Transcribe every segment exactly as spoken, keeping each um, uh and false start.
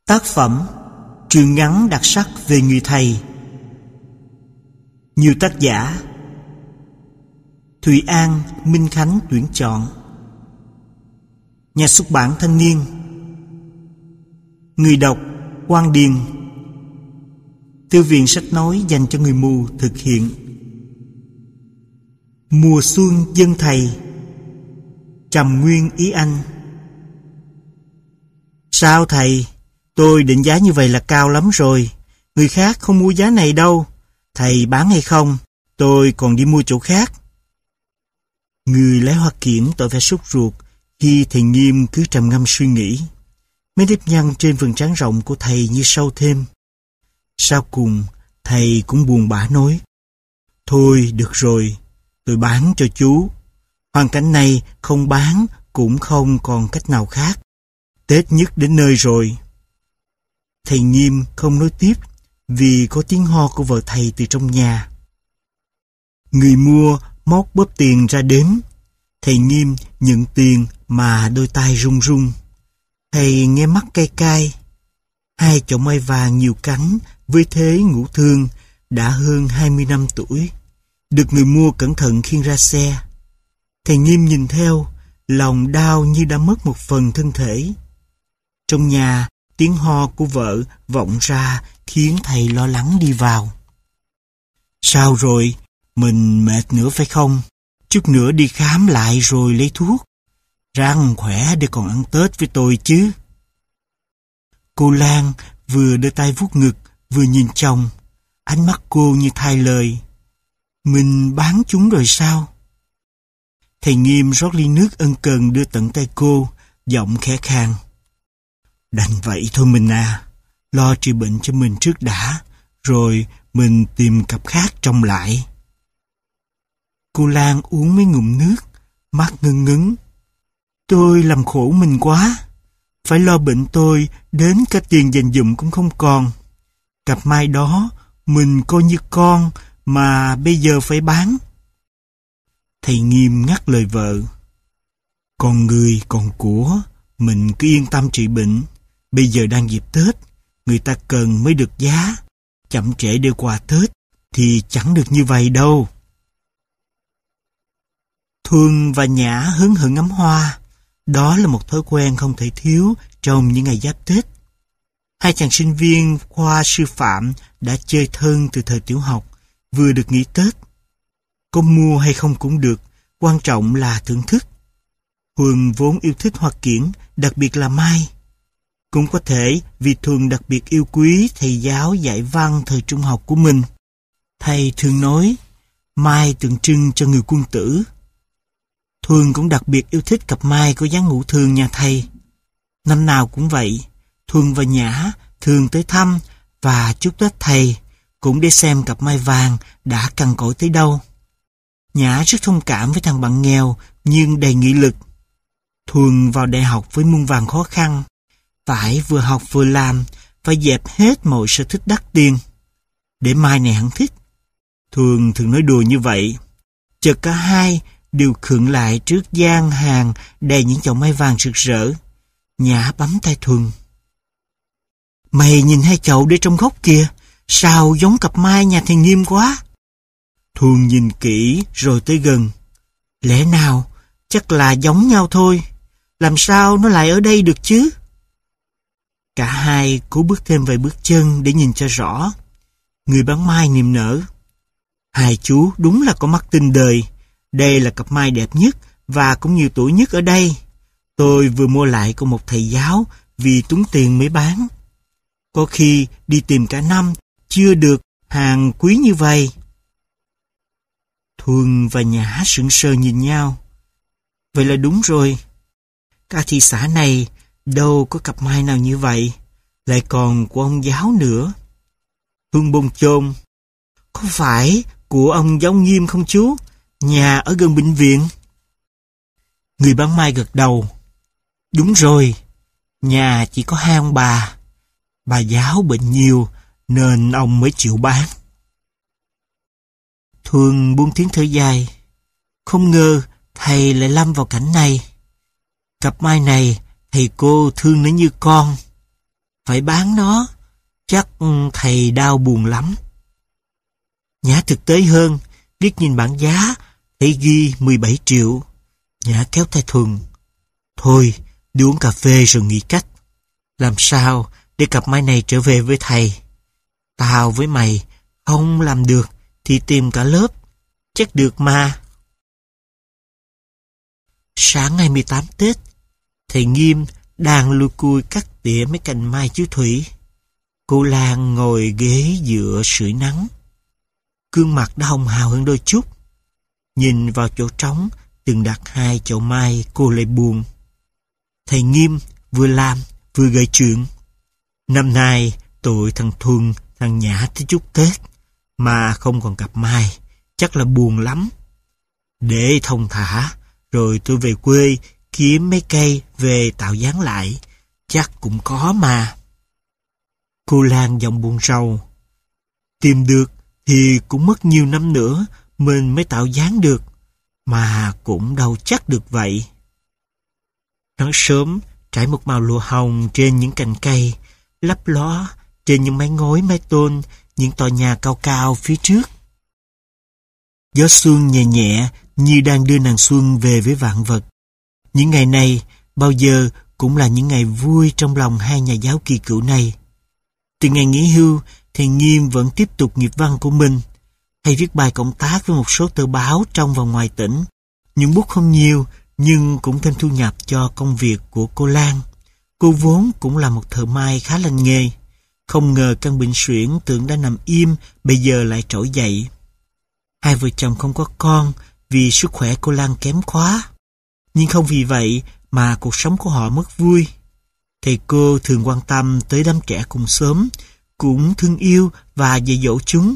Tác phẩm truyện ngắn đặc sắc về người thầy. Nhiều tác giả: Thùy An, Minh Khánh tuyển chọn. Nhà xuất bản Thanh Niên. Người đọc: Quang Điền. Thư viện sách nói dành cho người mù thực hiện. Mùa xuân dân thầy. Trầm Nguyên Ý Anh. Sao thầy? Tôi định giá như vậy là cao lắm rồi. Người khác không mua giá này đâu. Thầy bán hay không? Tôi còn đi mua chỗ khác. Người lái hoa kiển tỏ vẻ sốt ruột khi thầy Nghiêm cứ trầm ngâm suy nghĩ. Mấy nếp nhăn trên vầng trán rộng của thầy như sâu thêm. Sau cùng, thầy cũng buồn bã nói: Thôi được rồi, tôi bán cho chú. Hoàn cảnh này không bán cũng không còn cách nào khác. Tết nhất đến nơi rồi. Thầy Nghiêm không nói tiếp vì có tiếng ho của vợ thầy từ trong nhà. Người mua móc bóp tiền ra đếm. Thầy Nghiêm nhận tiền mà đôi tay run run. Thầy nghe mắt cay cay. Hai chậu mai vàng nhiều cánh với thế ngũ thương đã hơn hai mươi năm tuổi, được người mua cẩn thận khiêng ra xe. Thầy Nghiêm nhìn theo, lòng đau như đã mất một phần thân thể. Trong nhà, tiếng ho của vợ vọng ra khiến thầy lo lắng đi vào. Sao rồi? Mình mệt nữa phải không? Chút nữa đi khám lại rồi lấy thuốc. Răng khỏe để còn ăn Tết với tôi chứ. Cô Lan vừa đưa tay vuốt ngực vừa nhìn chồng. Ánh mắt cô như thay lời. Mình bán chúng rồi sao? Thầy Nghiêm rót ly nước ân cần đưa tận tay cô, giọng khẽ khàng. Đành vậy thôi mình à, lo trị bệnh cho mình trước đã, rồi mình tìm cặp khác trông lại. Cô Lan uống mấy ngụm nước, mắt ngưng ngứng. Tôi làm khổ mình quá, phải lo bệnh tôi đến cả tiền dành dụm cũng không còn. Cặp mai đó mình coi như con mà bây giờ phải bán. Thầy Nghiêm ngắt lời vợ. Còn người còn của, mình cứ yên tâm trị bệnh. Bây giờ đang dịp Tết, người ta cần mới được giá. Chậm trễ đưa quà Tết thì chẳng được như vậy đâu. Thuần và Nhã hớn hở ngắm hoa. Đó là một thói quen không thể thiếu trong những ngày giáp Tết. Hai chàng sinh viên khoa sư phạm đã chơi thân từ thời tiểu học, vừa được nghỉ Tết. Có mua hay không cũng được, quan trọng là thưởng thức. Thuần vốn yêu thích hoa kiển, đặc biệt là mai. Cũng có thể vì Thuần đặc biệt yêu quý thầy giáo dạy văn thời trung học của mình. Thầy thường nói, mai tượng trưng cho người quân tử. Thuần cũng đặc biệt yêu thích cặp mai có dáng ngũ thường nhà thầy. Năm nào cũng vậy, Thuần và Nhã thường tới thăm và chúc Tết thầy, cũng để xem cặp mai vàng đã cằn cỗi tới đâu. Nhã rất thông cảm với thằng bạn nghèo nhưng đầy nghị lực. Thuần vào đại học với muôn vàn khó khăn, phải vừa học vừa làm, phải dẹp hết mọi sở thích đắt tiền. Để mai này hắn thích. Thuần thường nói đùa như vậy. Chợt cả hai đều khựng lại trước gian hàng đầy những chậu mai vàng rực rỡ. Nhã bấm tay Thuần. Mày nhìn hai chậu để trong góc kìa, sao giống cặp mai nhà thầy Nghiêm quá. Thuần nhìn kỹ rồi tới gần. Lẽ nào chắc là giống nhau thôi, làm sao nó lại ở đây được chứ? Cả hai cố bước thêm vài bước chân để nhìn cho rõ. Người bán mai niềm nở. Hai chú đúng là có mắt tinh đời. Đây là cặp mai đẹp nhất và cũng nhiều tuổi nhất ở đây. Tôi vừa mua lại của một thầy giáo vì túng tiền mới bán. Có khi đi tìm cả năm chưa được hàng quý như vậy. Thuần và Nhã sững sờ nhìn nhau. Vậy là đúng rồi. Cả thị xã này đâu có cặp mai nào như vậy, lại còn của ông giáo nữa. Thuần bồn chồn. Có phải của ông giáo Nghiêm không chú? Nhà ở gần bệnh viện. Người bán mai gật đầu. Đúng rồi, nhà chỉ có hai ông bà. Bà giáo bệnh nhiều nên ông mới chịu bán. Thuần buông tiếng thở dài. Không ngờ thầy lại lâm vào cảnh này. Cặp mai này thầy cô thương nó như con. Phải bán nó, chắc thầy đau buồn lắm. Nhã thực tế hơn, liếc nhìn bảng giá, thấy ghi mười bảy triệu. Nhã kéo tay Thuần. Thôi, đi uống cà phê rồi nghĩ cách. Làm sao để cặp mai này trở về với thầy? Tao với mày không làm được thì tìm cả lớp, chắc được mà. Sáng ngày mười tám Tết, thầy Nghiêm đang lui cui cắt tỉa mấy cành mai chú Thủy. Cô Lan ngồi ghế dựa sưởi nắng. Gương mặt đã hồng hào hơn đôi chút. Nhìn vào chỗ trống từng đặt hai chậu mai, cô lại buồn. Thầy Nghiêm vừa làm vừa gợi chuyện. Năm nay tụi thằng Thuần, thằng Nhã tới chúc Tết mà không còn cặp mai, chắc là buồn lắm. Để thông thả, rồi tôi về quê kiếm mấy cây về tạo dáng lại, chắc cũng có mà. Cô Lan giọng buồn rầu. Tìm được thì cũng mất nhiều năm nữa mình mới tạo dáng được, mà cũng đâu chắc được vậy. Nắng sớm trải một màu lụa hồng trên những cành cây, lấp ló trên những mái ngói mái tôn những tòa nhà cao cao phía trước. Gió xuân nhẹ nhẹ như đang đưa nàng xuân về với vạn vật. Những ngày này bao giờ cũng là những ngày vui trong lòng hai nhà giáo kỳ cựu này. Từ ngày nghỉ hưu, thầy Nghiêm vẫn tiếp tục nghiệp văn của mình. Thầy viết bài cộng tác với một số tờ báo trong và ngoài tỉnh. Những bút không nhiều nhưng cũng thêm thu nhập cho công việc của cô Lan. Cô vốn cũng là một thợ may khá lành nghề. Không ngờ căn bệnh suyễn tưởng đã nằm im, bây giờ lại trỗi dậy. Hai vợ chồng không có con vì sức khỏe cô Lan kém quá. Nhưng không vì vậy mà cuộc sống của họ mất vui. Thầy cô thường quan tâm tới đám trẻ cùng xóm, cũng thương yêu và dạy dỗ chúng.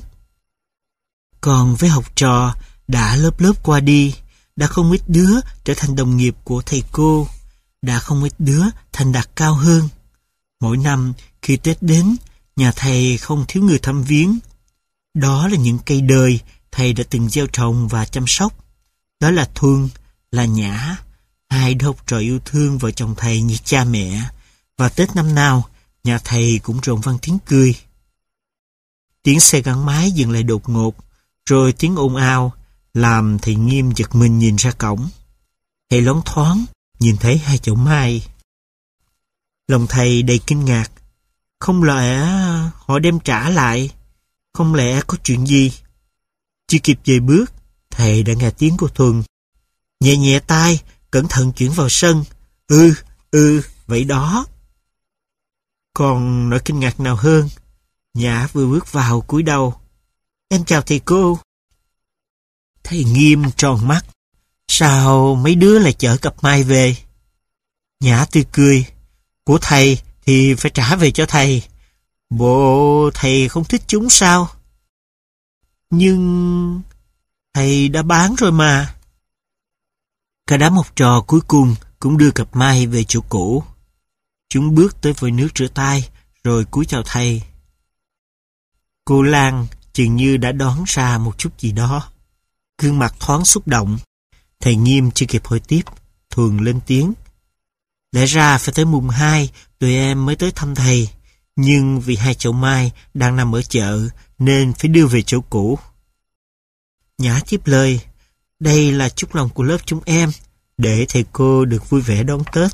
Còn với học trò đã lớp lớp qua đi, đã không ít đứa trở thành đồng nghiệp của thầy cô, đã không ít đứa thành đạt cao hơn. Mỗi năm khi Tết đến, nhà thầy không thiếu người thăm viếng. Đó là những cây đời thầy đã từng gieo trồng và chăm sóc. Đó là Thuần, là Nhã, hai đứa học trò yêu thương vợ chồng thầy như cha mẹ. Và Tết năm nào, nhà thầy cũng rộn vang tiếng cười. Tiếng xe gắn máy dừng lại đột ngột, rồi tiếng ồn ào làm thầy Nghiêm giật mình nhìn ra cổng. Thầy loáng thoáng nhìn thấy hai chậu mai. Lòng thầy đầy kinh ngạc. Không lẽ họ đem trả lại? Không lẽ có chuyện gì? Chưa kịp về bước, thầy đã nghe tiếng của Thuần. Nhẹ nhẹ tay, cẩn thận chuyển vào sân. Ừ, ừ, vậy đó. Còn nỗi kinh ngạc nào hơn, Nhã vừa bước vào cúi đầu. Em chào thầy cô. Thầy Nghiêm tròn mắt. Sao mấy đứa lại chở cặp mai về? Nhã tươi cười. Của thầy thì phải trả về cho thầy. Bộ thầy không thích chúng sao? Nhưng thầy đã bán rồi mà. Cả đám học trò cuối cùng cũng đưa cặp mai về chỗ cũ. Chúng bước tới vòi nước rửa tay, rồi cúi chào thầy. Cô Lan chừng như đã đoán ra một chút gì đó. Gương mặt thoáng xúc động. Thầy Nghiêm chưa kịp hỏi tiếp, Thuần lên tiếng. Lẽ ra phải tới mùng hai, tụi em mới tới thăm thầy. Nhưng vì hai chậu mai đang nằm ở chợ, nên phải đưa về chỗ cũ. Nhã tiếp lời. Đây là chúc lòng của lớp chúng em, để thầy cô được vui vẻ đón Tết.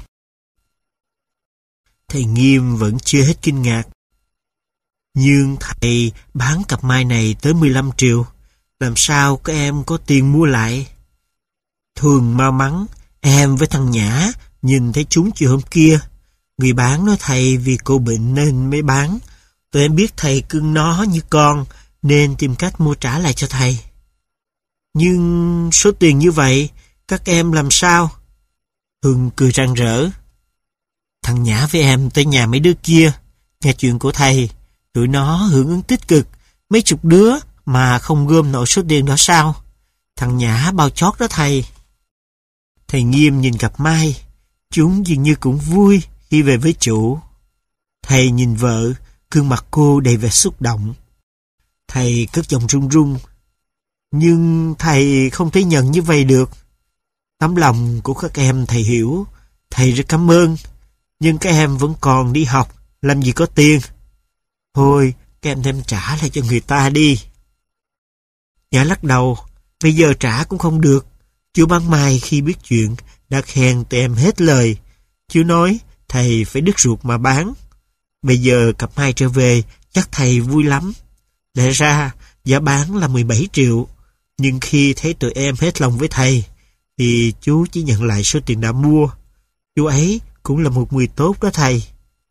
Thầy Nghiêm vẫn chưa hết kinh ngạc. Nhưng thầy bán cặp mai này tới mười lăm triệu. Làm sao các em có tiền mua lại? Thường mau mắn, em với thằng Nhã nhìn thấy chúng chiều hôm kia. Người bán nói thầy vì cô bệnh nên mới bán. Tụi em biết thầy cưng nó như con, nên tìm cách mua trả lại cho thầy. Nhưng số tiền như vậy, các em làm sao? Hưng cười rạng rỡ. Thằng Nhã với em tới nhà mấy đứa kia, nghe chuyện của thầy. Tụi nó hưởng ứng tích cực, mấy chục đứa mà không gom nổi số tiền đó sao? Thằng Nhã bao chót đó thầy. Thầy Nghiêm nhìn cặp mai, chúng dường như cũng vui khi về với chủ. Thầy nhìn vợ, gương mặt cô đầy vẻ xúc động. Thầy cất giọng run run. Nhưng thầy không thể nhận như vậy được. Tấm lòng của các em thầy hiểu, thầy rất cảm ơn. Nhưng các em vẫn còn đi học, làm gì có tiền. Thôi, các em đem trả lại cho người ta đi. Nhã lắc đầu, bây giờ trả cũng không được. Chú bán mai khi biết chuyện đã khen tụi em hết lời. Chú nói thầy phải đứt ruột mà bán. Bây giờ cặp mai trở về chắc thầy vui lắm. Lẽ ra giá bán là mười bảy triệu, nhưng khi thấy tụi em hết lòng với thầy thì chú chỉ nhận lại số tiền đã mua. Chú ấy cũng là một người tốt đó thầy.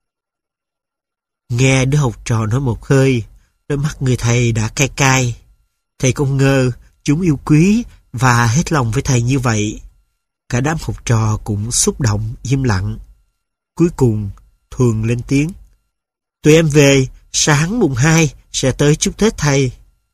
Nghe đứa học trò nói một hơi, đôi mắt người thầy đã cay cay. Thầy không ngờ chúng yêu quý và hết lòng với thầy như vậy. Cả đám học trò cũng xúc động, im lặng. Cuối cùng, Thuần lên tiếng. Tụi em về, sáng mùng hai sẽ tới chúc Tết thầy.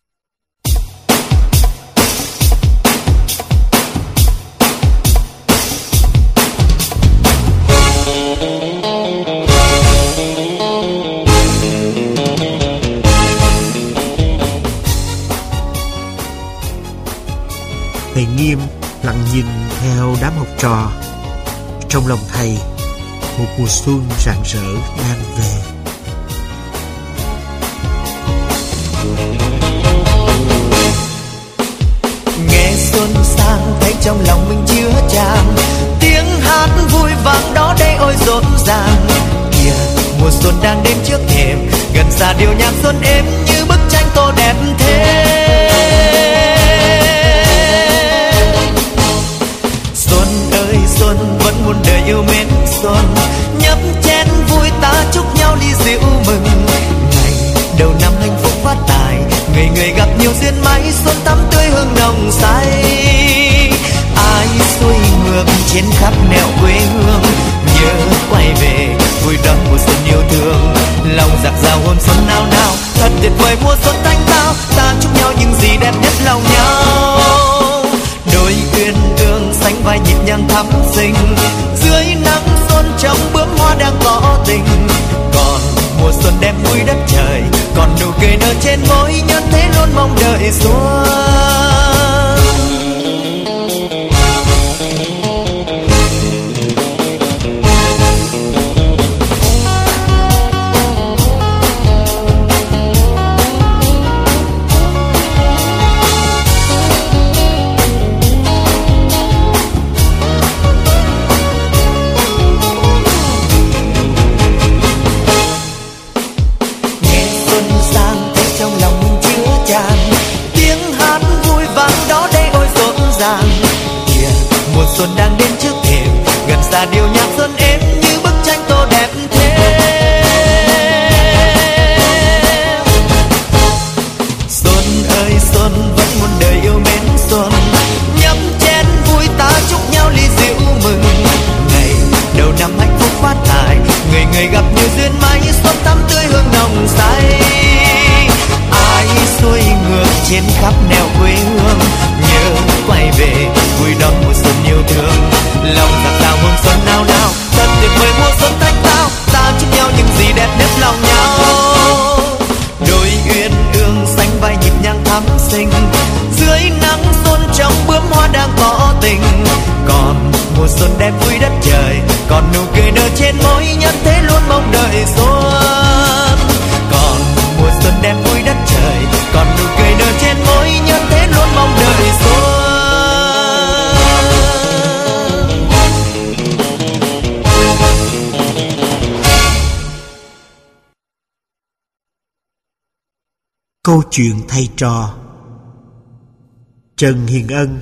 Thầy Nghiêm lặng nhìn theo đám học trò. Trong lòng thầy, một mùa xuân rạng rỡ đang về. Nghe xuân sang thấy trong lòng mình chứa tràn tiếng hát vui vang đó đây ôi rộn ràng. Kìa mùa xuân đang đến trước thềm, gần xa điệu nhạc xuân êm như bức tranh tô đẹp thế. Xuân ơi xuân vẫn muôn đời yêu mến xuân, nhấp chén vui ta chúc nhau ly rượu mừng. Ngày đầu năm hạnh phúc phát tài, người người gặp nhiều duyên may, xuân tắm tươi hương nồng say. Ai xuôi ngược trên khắp nẻo quê hương, nhớ quay về vui đón mùa xuân yêu thương. Lòng dạt dào hôn xuân nao nao, thật tuyệt vời mùa xuân thanh tao. Ta chúc nhau những gì đẹp nhất lòng nhau. Đôi uyên ương sánh vai nhịp nhàng thắm xinh, dưới nắng xuân trong bướm hoa đang tỏ tình. Còn mùa xuân đem vui đất trời, còn nụ cười nở trên môi, nhân thế luôn mong đợi xuân. Xuân đang đến trước thềm, gần xa điệu nhạc xuân êm như bức tranh tô đẹp thế. Xuân ơi xuân vẫn muôn đời yêu mến xuân, nhấp chén vui ta chúc nhau ly rượu mừng. Ngày đầu năm hạnh phúc phát tài, người người gặp nhiều duyên may, xuân tắm tươi hương nồng say. Ai xuôi ngược trên khắp nẻo quê hương, nhớ quay về vui đón mùa xuân yêu thương. Lòng dạt dào hương xuân nao nao, thật tuyệt vời mùa xuân thanh tao. Ta chúc nhau những gì đẹp nhất lòng nhau. Đôi uyên ương sánh vai nhịp nhàng thắm xinh, dưới nắng xuân trong bướm hoa đang tỏ tình. Còn mùa xuân đem vui đất trời, còn nụ cười nở trên môi, nhân thế luôn mong đợi xuân. Còn mùa xuân đem vui đất trời, còn nụ cười nở trên môi, nhân thế luôn mong đợi xuân. Câu chuyện thầy trò. Trần Hiền Ân.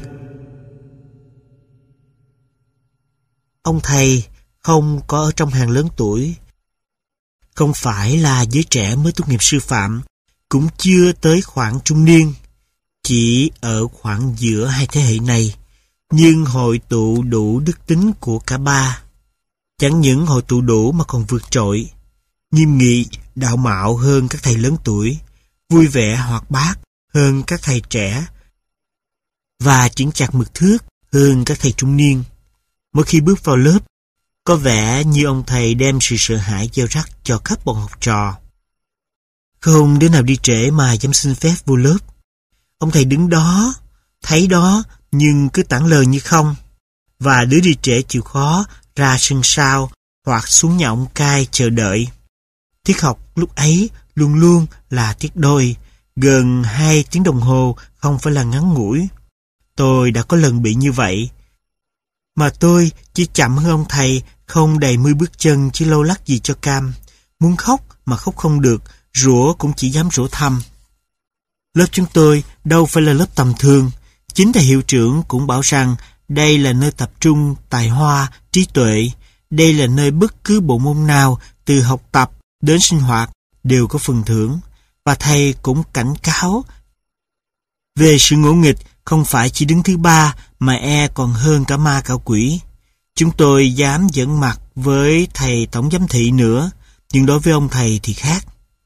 Ông thầy không có ở trong hàng lớn tuổi, không phải là giới trẻ mới tốt nghiệp sư phạm, cũng chưa tới khoảng trung niên, chỉ ở khoảng giữa hai thế hệ này, nhưng hội tụ đủ đức tính của cả ba. Chẳng những hội tụ đủ mà còn vượt trội, nghiêm nghị, đạo mạo hơn các thầy lớn tuổi, vui vẻ hoạt bát hơn các thầy trẻ, và chững chạc mực thước hơn các thầy trung niên. Mỗi khi bước vào lớp, có vẻ như ông thầy đem sự sợ hãi gieo rắc cho các bọn học trò. Không đứa nào đi trễ mà dám xin phép vô lớp. Ông thầy đứng đó, thấy đó, nhưng cứ tản lờ như không. Và đứa đi trễ chịu khó ra sân sau hoặc xuống nhà ông cai chờ đợi. Tiết học lúc ấy luôn luôn là tiết đôi, gần hai tiếng đồng hồ, không phải là ngắn ngủi. Tôi đã có lần bị như vậy. Mà tôi chỉ chậm hơn ông thầy không đầy mươi bước chân, chỉ lâu lắc gì cho cam. Muốn khóc mà khóc không được, rủa cũng chỉ dám rủa thầm. Lớp chúng tôi đâu phải là lớp tầm thường. Chính thầy hiệu trưởng cũng bảo rằng đây là nơi tập trung tài hoa, trí tuệ. Đây là nơi bất cứ bộ môn nào, từ học tập đến sinh hoạt, đều có phần thưởng. Và thầy cũng cảnh cáo về sự ngỗ nghịch không phải chỉ đứng thứ ba mà e còn hơn cả ma cả quỷ. Chúng tôi dám giỡn mặt với thầy tổng giám thị nữa, nhưng đối với ông thầy thì khác.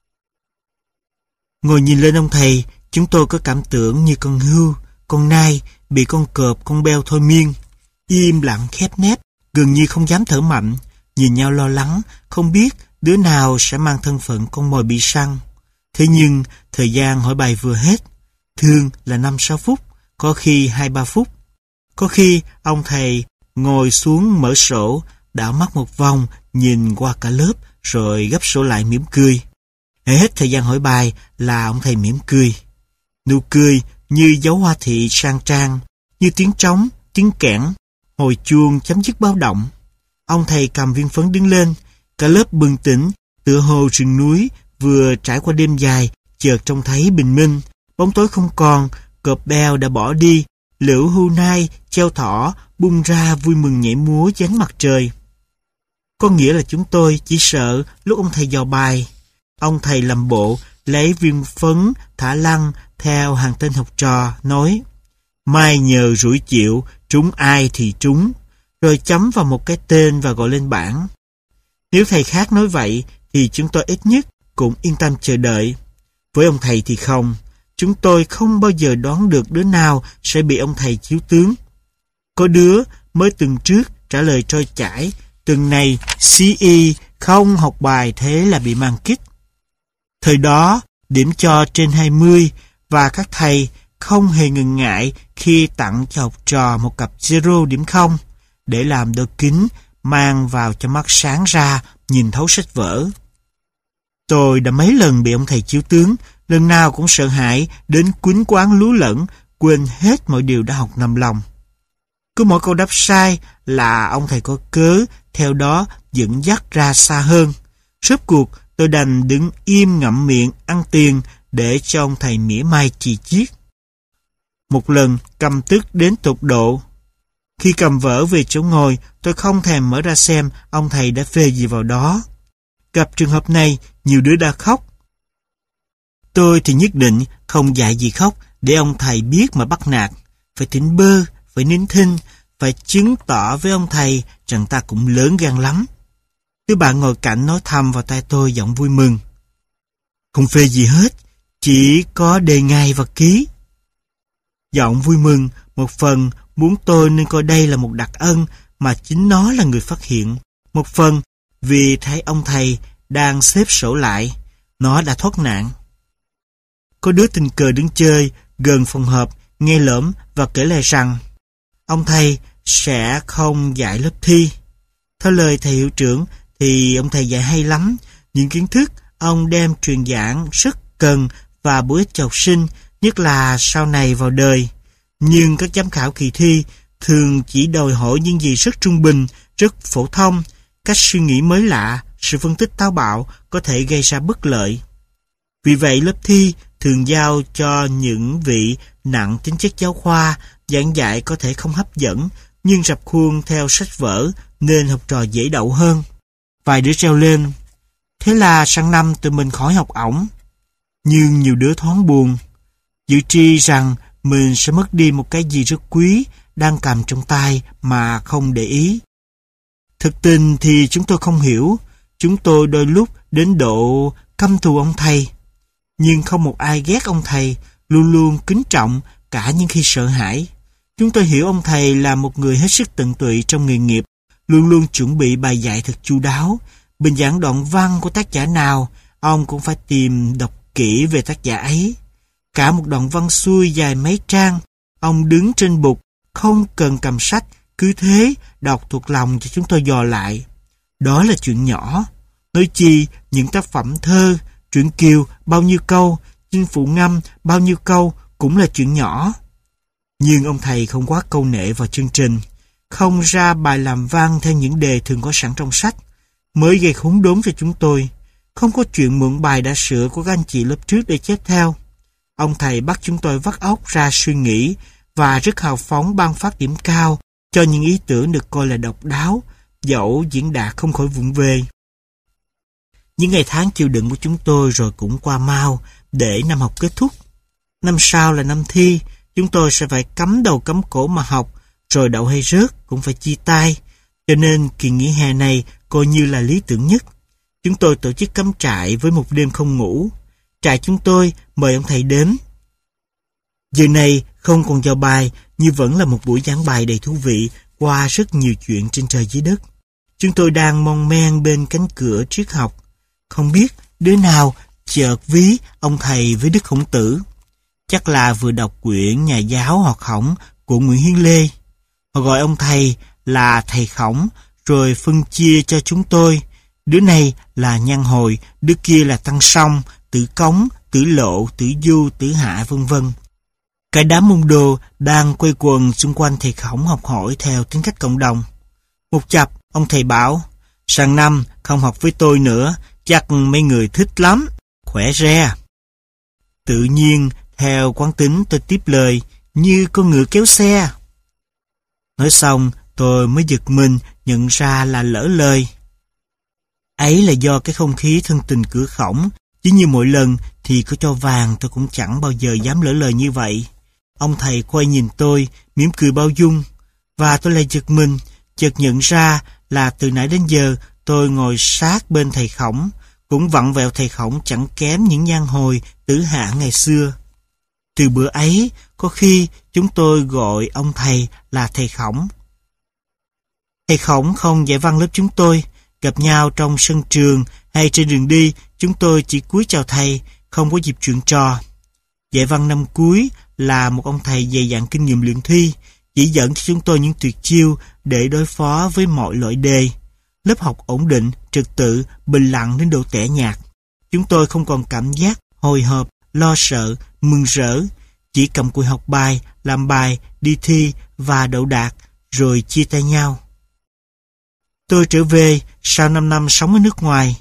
Ngồi nhìn lên ông thầy, chúng tôi có cảm tưởng như con hươu, con nai bị con cọp, con beo thôi miên. Im lặng khép nép, gần như không dám thở mạnh, nhìn nhau lo lắng, không biết đứa nào sẽ mang thân phận con mồi bị săn. Thế nhưng, thời gian hỏi bài vừa hết, thường là năm sáu phút, có khi hai ba phút. Có khi ông thầy ngồi xuống mở sổ, đảo mắt một vòng, nhìn qua cả lớp, rồi gấp sổ lại mỉm cười. Hễ hết thời gian hỏi bài là ông thầy mỉm cười. Nụ cười như dấu hoa thị sang trang, như tiếng trống, tiếng kẽn, hồi chuông chấm dứt báo động. Ông thầy cầm viên phấn đứng lên, cả lớp bừng tỉnh, tựa hồ rừng núi vừa trải qua đêm dài, chợt trông thấy bình minh, bóng tối không còn, cọp beo đã bỏ đi, lửa hưu nai, treo thỏ bung ra vui mừng nhảy múa dưới ánh mặt trời. Có nghĩa là chúng tôi chỉ sợ lúc ông thầy dò bài. Ông thầy làm bộ lấy viên phấn thả lăn theo hàng tên học trò, nói mai nhờ rủi chịu, trúng ai thì trúng, rồi chấm vào một cái tên và gọi lên bảng. Nếu thầy khác nói vậy thì chúng tôi ít nhất cũng yên tâm chờ đợi. Với ông thầy thì không, chúng tôi không bao giờ đoán được đứa nào sẽ bị ông thầy chiếu tướng. Có đứa mới tuần trước trả lời trôi chảy, tuần này xê e không học bài thế là bị mang kích. Thời đó, điểm cho trên hai mươi và các thầy không hề ngần ngại khi tặng cho học trò một cặp zero điểm không để làm đôi kính mang vào cho mắt sáng ra nhìn thấu sách vở. Tôi đã mấy lần bị ông thầy chiếu tướng, lần nào cũng sợ hãi đến quýnh quáng lú lẫn, quên hết mọi điều đã học nằm lòng. Cứ mỗi câu đáp sai là ông thầy có cớ, theo đó dẫn dắt ra xa hơn. Rốt cuộc tôi đành đứng im ngậm miệng ăn tiền để cho ông thầy mỉa mai chì chiết. Một lần căm tức đến tột độ. Khi cầm vở về chỗ ngồi, tôi không thèm mở ra xem ông thầy đã phê gì vào đó. Gặp trường hợp này, nhiều đứa đã khóc. Tôi thì nhất định không dạy gì khóc để ông thầy biết mà bắt nạt. Phải thỉnh bơ, phải nín thinh, phải chứng tỏ với ông thầy rằng ta cũng lớn gan lắm. Đứa bạn ngồi cạnh nói thầm vào tai tôi giọng vui mừng. Không phê gì hết, chỉ có đề ngay và ký. Giọng vui mừng, một phần muốn tôi nên coi đây là một đặc ân mà chính nó là người phát hiện. Một phần vì thấy ông thầy đang xếp sổ lại, nó đã thoát nạn. Có đứa tình cờ đứng chơi gần phòng họp, nghe lỡm và kể lại rằng ông thầy sẽ không dạy lớp thi. Theo lời thầy hiệu trưởng thì ông thầy dạy hay lắm. Những kiến thức ông đem truyền giảng rất cần và bổ ích cho học sinh, nhất là sau này vào đời. Nhưng các giám khảo kỳ thi thường chỉ đòi hỏi những gì rất trung bình, rất phổ thông. Cách suy nghĩ mới lạ, sự phân tích táo bạo có thể gây ra bất lợi. Vì vậy lớp thi thường giao cho những vị nặng tính chất giáo khoa, giảng dạy có thể không hấp dẫn, nhưng rập khuôn theo sách vở nên học trò dễ đậu hơn. Vài đứa treo lên, thế là sang năm tụi mình khỏi học ổng. Nhưng nhiều đứa thoáng buồn, dự tri rằng mình sẽ mất đi một cái gì rất quý đang cầm trong tay mà không để ý. Thực tình thì chúng tôi không hiểu, chúng tôi đôi lúc đến độ căm thù ông thầy. Nhưng không một ai ghét ông thầy, luôn luôn kính trọng cả những khi sợ hãi. Chúng tôi hiểu ông thầy là một người hết sức tận tụy trong nghề nghiệp, luôn luôn chuẩn bị bài dạy thật chu đáo. Bình giảng đoạn văn của tác giả nào, ông cũng phải tìm đọc kỹ về tác giả ấy. Cả một đoạn văn xuôi dài mấy trang, ông đứng trên bục, không cần cầm sách, cứ thế đọc thuộc lòng cho chúng tôi dò lại. Đó là chuyện nhỏ. Nói chi những tác phẩm thơ, truyện kiều bao nhiêu câu, chinh phụ ngâm bao nhiêu câu cũng là chuyện nhỏ. Nhưng ông thầy không quá câu nệ vào chương trình, không ra bài làm văn theo những đề thường có sẵn trong sách, mới gây khốn đốn cho chúng tôi. Không có chuyện mượn bài đã sửa của các anh chị lớp trước để chép theo. Ông thầy bắt chúng tôi vắt óc ra suy nghĩ và rất hào phóng ban phát điểm cao cho những ý tưởng được coi là độc đáo, dẫu diễn đạt không khỏi vụng về. Những ngày tháng chịu đựng của chúng tôi rồi cũng qua mau để năm học kết thúc. Năm sau là năm thi, chúng tôi sẽ phải cắm đầu cắm cổ mà học, rồi đậu hay rớt cũng phải chia tay. Cho nên kỳ nghỉ hè này coi như là lý tưởng nhất. Chúng tôi tổ chức cắm trại với một đêm không ngủ. Trại chúng tôi mời ông thầy đến. Giờ này không còn vào bài, nhưng vẫn là một buổi giảng bài đầy thú vị qua rất nhiều chuyện trên trời dưới đất. Chúng tôi đang mon men bên cánh cửa triết học. Không biết đứa nào chợt ví ông thầy với Đức Khổng Tử. Chắc là vừa đọc quyển Nhà giáo Hoạt Khổng của Nguyễn Hiến Lê. Họ gọi ông thầy là thầy Khổng, rồi phân chia cho chúng tôi. Đứa này là Nhan Hồi, đứa kia là Tăng Song, Tử Cống, Tử Lộ, Tử Du, Tử Hạ, vân vân. Cả đám môn đồ đang quay quần xung quanh thầy Khổng học hỏi theo tính cách cộng đồng. Một chập, ông thầy bảo, sang năm không học với tôi nữa, chắc mấy người thích lắm, khỏe re. Tự nhiên, theo quán tính tôi tiếp lời, như con ngựa kéo xe. Nói xong, tôi mới giật mình nhận ra là lỡ lời. Ấy là do cái không khí thân tình cửa Khổng, chứ như mỗi lần thì có cho vàng tôi cũng chẳng bao giờ dám lỡ lời như vậy. Ông thầy quay nhìn tôi, mỉm cười bao dung, và tôi lại giật mình, chợt nhận ra là từ nãy đến giờ tôi ngồi sát bên thầy Khổng, cũng vặn vẹo thầy Khổng chẳng kém những Nhan Hồi, Tử Hạ ngày xưa. Từ bữa ấy, có khi chúng tôi gọi ông thầy là thầy Khổng. Thầy Khổng không dạy văn lớp chúng tôi, gặp nhau trong sân trường hay trên đường đi, chúng tôi chỉ cúi chào thầy, không có dịp chuyện trò. Dạy văn năm cuối là một ông thầy dày dặn kinh nghiệm luyện thi, chỉ dẫn cho chúng tôi những tuyệt chiêu để đối phó với mọi loại đề. Lớp học ổn định, trật tự, bình lặng đến độ tẻ nhạt. Chúng tôi không còn cảm giác hồi hộp, lo sợ, mừng rỡ, chỉ cầm cùi học bài, làm bài, đi thi và đậu đạt, rồi chia tay nhau. Tôi trở về sau năm năm sống ở nước ngoài.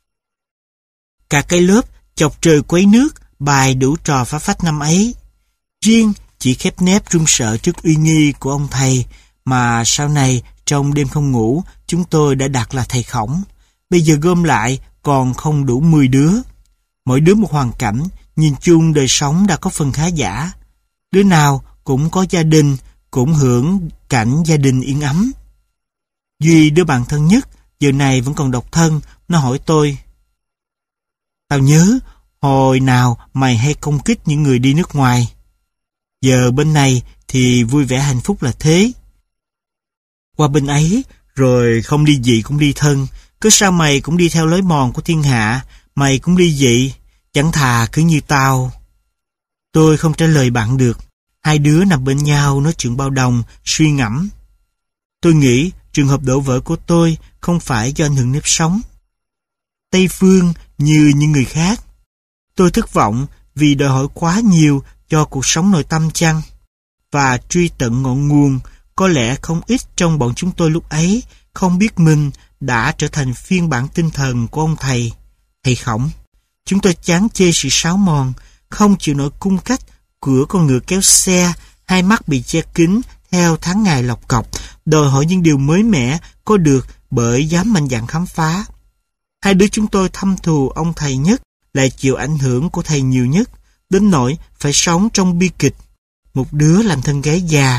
Cả cái lớp chọc trời quấy nước, bài đủ trò phá phách năm ấy. Riêng chỉ khép nép run sợ trước uy nghi của ông thầy mà sau này trong đêm không ngủ chúng tôi đã đặt là thầy Khổng. Bây giờ gom lại còn không đủ mười đứa. Mỗi đứa một hoàn cảnh, nhìn chung đời sống đã có phần khá giả. Đứa nào cũng có gia đình, cũng hưởng cảnh gia đình yên ấm. Duy đứa bạn thân nhất, giờ này vẫn còn độc thân, nó hỏi tôi. Tao nhớ, hồi nào mày hay công kích những người đi nước ngoài. Giờ bên này thì vui vẻ hạnh phúc là thế. Qua bên ấy, rồi không ly dị cũng ly thân. Cứ sao mày cũng đi theo lối mòn của thiên hạ, mày cũng ly dị, chẳng thà cứ như tao. Tôi không trả lời bạn được. Hai đứa nằm bên nhau nói chuyện bao đồng, suy ngẫm. Tôi nghĩ trường hợp đổ vỡ của tôi không phải do ảnh hưởng nếp sống Tây phương như những người khác. Tôi thất vọng vì đòi hỏi quá nhiều cho cuộc sống nội tâm chăng? Và truy tận ngọn nguồn, có lẽ không ít trong bọn chúng tôi lúc ấy không biết mình đã trở thành phiên bản tinh thần của ông thầy, thầy Khổng. Chúng tôi chán chê sự sáo mòn, không chịu nổi cung cách của con ngựa kéo xe, hai mắt bị che kín theo tháng ngày lọc cọc, đòi hỏi những điều mới mẻ có được bởi dám mạnh dạn khám phá. Hai đứa chúng tôi thâm thù ông thầy nhất, lại chịu ảnh hưởng của thầy nhiều nhất, đến nỗi phải sống trong bi kịch. Một đứa làm thân gái già,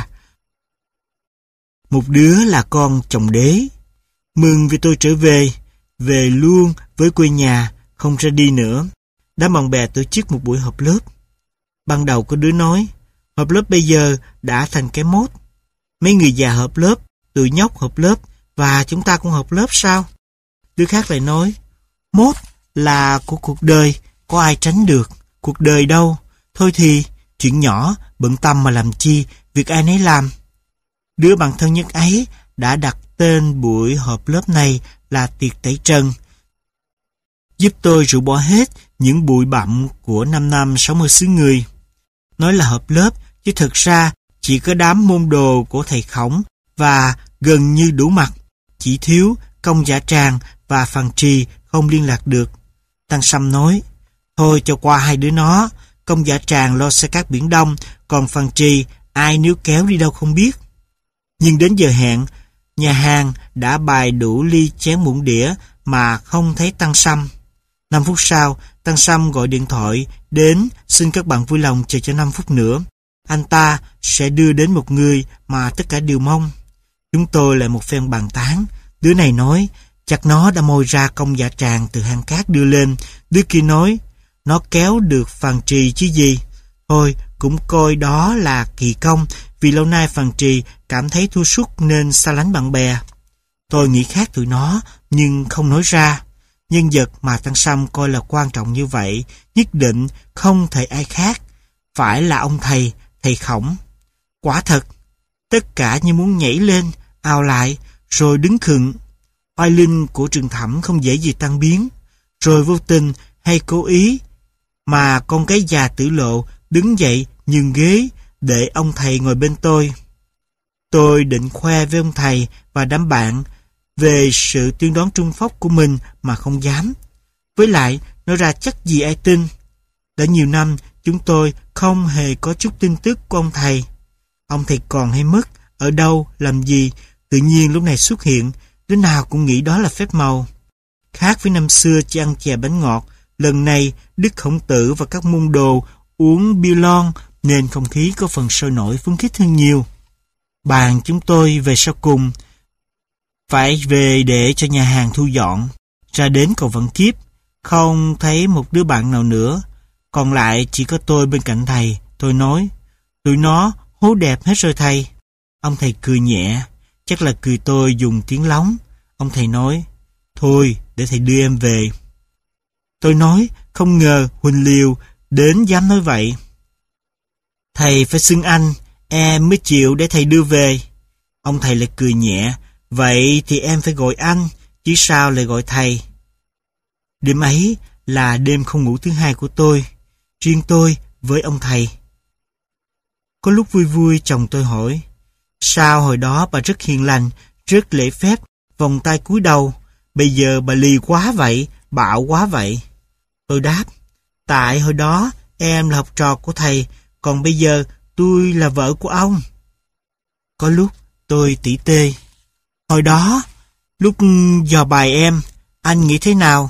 một đứa là con chồng đế. Mừng vì tôi trở về, về luôn với quê nhà, không ra đi nữa. Đám bạn bè tổ chức một buổi họp lớp. Ban đầu có đứa nói, họp lớp bây giờ đã thành cái mốt. Mấy người già họp lớp, tụi nhóc họp lớp, và chúng ta cũng họp lớp sao? Đứa khác lại nói, mốt là của cuộc đời, có ai tránh được. Cuộc đời đâu? Thôi thì, chuyện nhỏ, bận tâm mà làm chi, việc ai nấy làm. Đứa bạn thân nhất ấy đã đặt tên buổi họp lớp này là tiệc tẩy trần. giúp tôi rũ bỏ hết những bụi bặm của năm năm sáu mươi xứ người. Nói là họp lớp, chứ thực ra chỉ có đám môn đồ của thầy Khổng và gần như đủ mặt, chỉ thiếu Công Giả Tràng và Phàn Trì không liên lạc được. Tăng Sâm nói, thôi cho qua hai đứa nó, Công Giả Tràng lo xe cát Biển Đông, còn Phàn Trì ai níu kéo đi đâu không biết. Nhưng đến giờ hẹn, nhà hàng đã bày đủ ly chén muỗng đĩa mà không thấy Tăng Sâm. Năm phút sau, Tăng Sâm gọi điện thoại đến xin các bạn vui lòng chờ cho năm phút nữa. Anh ta sẽ đưa đến một người mà tất cả đều mong. Chúng tôi lại một phen bàn tán. Đứa này nói, chắc nó đã môi ra Công Giả Tràng từ hang cát đưa lên. Đứa kia nói, nó kéo được Phàn Trì chứ gì. Thôi, cũng coi đó là kỳ công, vì lâu nay Phàn Trì cảm thấy thua sút nên xa lánh bạn bè. Tôi nghĩ khác tụi nó, nhưng không nói ra. Nhân vật mà Tăng Sâm coi là quan trọng như vậy, nhất định không thể ai khác, phải là ông thầy, thầy Khổng. Quả thật, tất cả như muốn nhảy lên, ào lại, rồi đứng khựng. Oai linh của trường Thẩm không dễ gì tan biến, rồi vô tình hay cố ý, mà con cái già Tử Lộ đứng dậy nhường ghế để ông thầy ngồi bên tôi. Tôi định khoe với ông thầy và đám bạn về sự tiên đoán trung phóc của mình mà không dám. Với lại, nói ra chắc gì ai tin. Đã nhiều năm, chúng tôi không hề có chút tin tức của ông thầy. Ông thầy còn hay mất, ở đâu, làm gì, tự nhiên lúc này xuất hiện, đứa nào cũng nghĩ đó là phép màu. Khác với năm xưa chỉ ăn chè bánh ngọt, lần này Đức Khổng Tử và các môn đồ uống bia lon nên không khí có phần sôi nổi phấn khích hơn nhiều. Bàn chúng tôi về sau cùng, phải về để cho nhà hàng thu dọn. Ra đến cầu Vạn Kiếp, không thấy một đứa bạn nào nữa, còn lại chỉ có tôi bên cạnh thầy. Tôi nói, tụi nó hố đẹp hết rồi thầy. Ông thầy cười nhẹ, chắc là cười tôi dùng tiếng lóng. Ông thầy nói, thôi để thầy đưa em về. Tôi nói, không ngờ Huỳnh Liều đến dám nói vậy. Thầy phải xưng anh, em mới chịu để thầy đưa về. Ông thầy lại cười nhẹ, vậy thì em phải gọi anh, chứ sao lại gọi thầy. Đêm ấy là đêm không ngủ thứ hai của tôi, riêng tôi với ông thầy. Có lúc vui vui chồng tôi hỏi, sao hồi đó bà rất hiền lành, rất lễ phép, vòng tay cúi đầu, bây giờ bà lì quá vậy, bạo quá vậy. Tôi đáp, tại hồi đó em là học trò của thầy, còn bây giờ tôi là vợ của ông. Có lúc tôi tỉ tê, hồi đó, lúc dò bài em, anh nghĩ thế nào?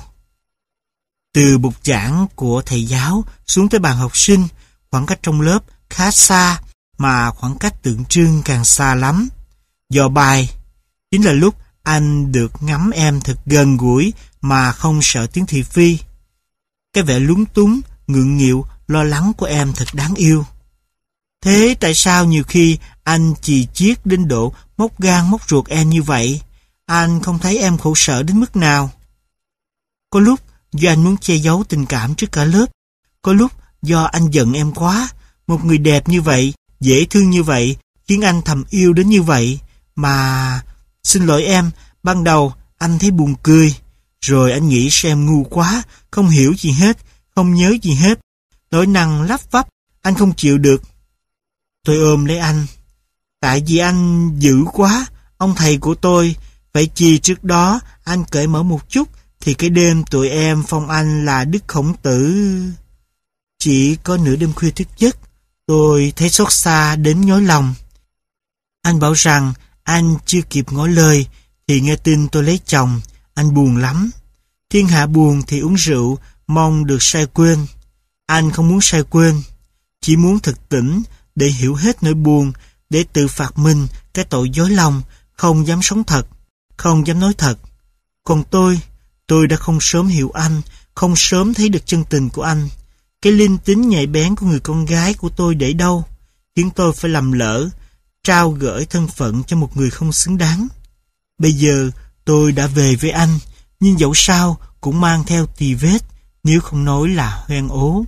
Từ bục giảng của thầy giáo xuống tới bàn học sinh, khoảng cách trong lớp khá xa, mà khoảng cách tượng trưng càng xa lắm. Dò bài, chính là lúc anh được ngắm em thật gần gũi mà không sợ tiếng thị phi. Cái vẻ lúng túng, ngượng nghịu, lo lắng của em thật đáng yêu. Thế tại sao nhiều khi anh chì chiết đến độ móc gan móc ruột em như vậy? Anh không thấy em khổ sở đến mức nào? Có lúc do anh muốn che giấu tình cảm trước cả lớp. Có lúc do anh giận em quá. Một người đẹp như vậy, dễ thương như vậy, khiến anh thầm yêu đến như vậy. Mà... Xin lỗi em, ban đầu anh thấy buồn cười. Rồi anh nghĩ sao em ngu quá, không hiểu gì hết, không nhớ gì hết. Nói năng lắp vắp, anh không chịu được. Tôi ôm lấy anh. Tại vì anh dữ quá, ông thầy của tôi. Vậy chi trước đó anh cởi mở một chút, thì cái đêm tụi em phong anh là Đức Khổng Tử. Chỉ có nửa đêm khuya thức giấc, tôi thấy xót xa đến nhói lòng. Anh bảo rằng anh chưa kịp ngỏ lời thì nghe tin tôi lấy chồng. Anh buồn lắm. Thiên hạ buồn thì uống rượu, mong được say quên. Anh không muốn say quên, chỉ muốn thực tỉnh để hiểu hết nỗi buồn, để tự phạt mình cái tội dối lòng, không dám sống thật, không dám nói thật. Còn tôi, tôi đã không sớm hiểu anh, không sớm thấy được chân tình của anh. Cái linh tính nhạy bén của người con gái của tôi để đâu, khiến tôi phải lầm lỡ, trao gửi thân phận cho một người không xứng đáng. Bây giờ tôi đã về với anh, nhưng dẫu sao cũng mang theo tì vết, nếu không nói là hoen ố.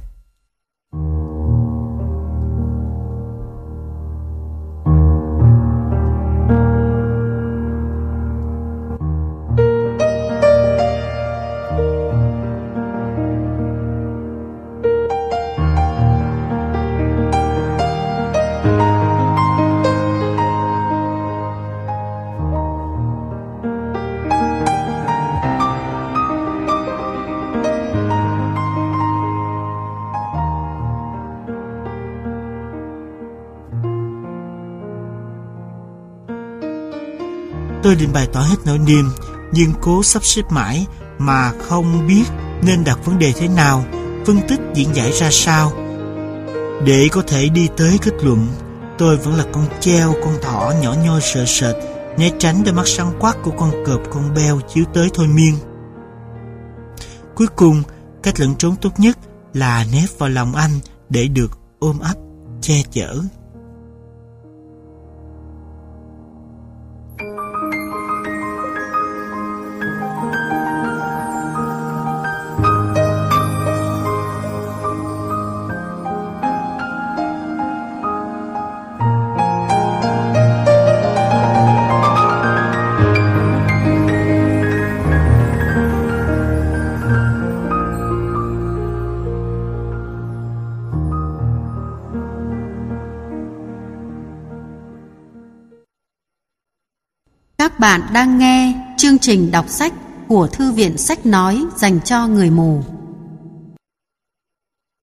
Tôi định bày tỏ hết nỗi niềm, nhưng cố sắp xếp mãi mà không biết nên đặt vấn đề thế nào, phân tích diễn giải ra sao để có thể đi tới kết luận. Tôi vẫn là con treo, con thỏ nhỏ nhoi sợ sệt, né tránh đôi mắt sáng quắc của con cọp con beo chiếu tới thôi miên. Cuối cùng, cách lẩn trốn tốt nhất là nép vào lòng anh để được ôm ấp, che chở. Các bạn đang nghe chương trình đọc sách của Thư viện Sách Nói dành cho người mù.